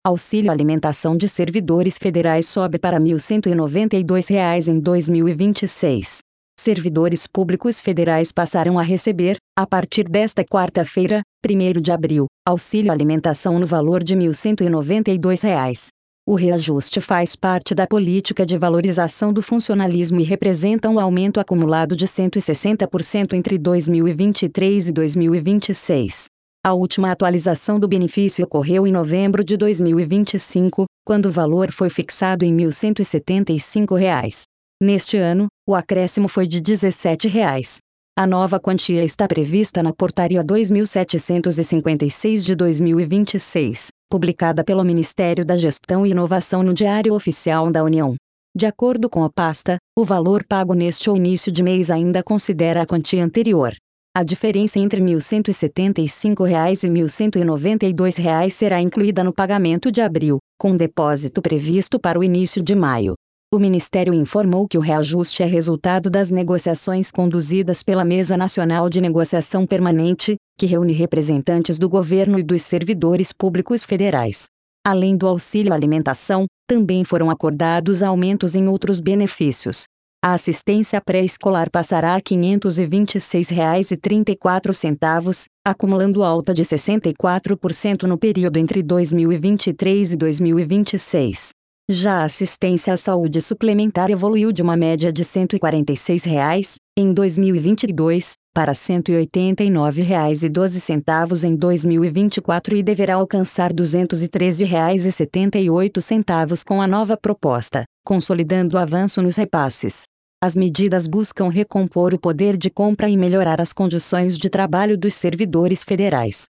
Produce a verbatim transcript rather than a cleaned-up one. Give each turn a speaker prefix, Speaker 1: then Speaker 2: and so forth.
Speaker 1: Auxílio alimentação de servidores federais sobe para mil cento e noventa e dois reais em dois mil e vinte e seis. Servidores públicos federais passarão a receber, a partir desta quarta-feira, primeiro de abril, auxílio alimentação no valor de mil cento e noventa e dois reais. O reajuste faz parte da política de valorização do funcionalismo e representa um aumento acumulado de cento e sessenta por cento entre dois mil e vinte e três e dois mil e vinte e seis. A última atualização do benefício ocorreu em novembro de dois mil e vinte e cinco, quando o valor foi fixado em mil cento e setenta e cinco reais. Neste ano, o acréscimo foi de dezessete reais. A nova quantia está prevista na Portaria dois mil setecentos e cinquenta e seis de dois mil e vinte e seis, publicada pelo Ministério da Gestão e Inovação no Diário Oficial da União. De acordo com a pasta, o valor pago neste início de mês ainda considera a quantia anterior. A diferença entre mil cento e setenta e cinco reais e mil cento e noventa e dois reais será incluída no pagamento de abril, com depósito previsto para o início de maio. O Ministério informou que o reajuste é resultado das negociações conduzidas pela Mesa Nacional de Negociação Permanente, que reúne representantes do governo e dos servidores públicos federais. Além do auxílio alimentação, também foram acordados aumentos em outros benefícios. A assistência pré-escolar passará a quinhentos e vinte e seis reais e trinta e quatro centavos, acumulando alta de sessenta e quatro por cento no período entre dois mil e vinte e três e dois mil e vinte e seis. Já a assistência à saúde suplementar evoluiu de uma média de cento e quarenta e seis reais, em dois mil e vinte e dois, para cento e oitenta e nove reais e doze centavos em dois mil e vinte e quatro e deverá alcançar duzentos e treze reais e setenta e oito centavos com a nova proposta, consolidando o avanço nos repasses. As medidas buscam recompor o poder de compra e melhorar as condições de trabalho dos servidores federais.